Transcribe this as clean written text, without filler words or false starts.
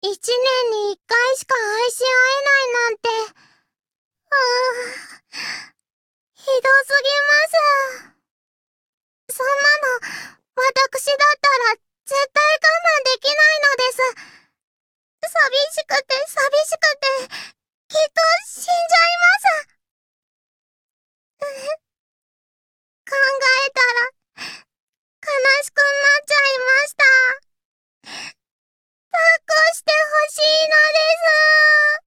一年に一回しか愛し合えないなんて、ひどすぎます。そんなの、私だったら絶対我慢できないのです。寂しくて寂しくて、きっと死んじゃいます。考えたら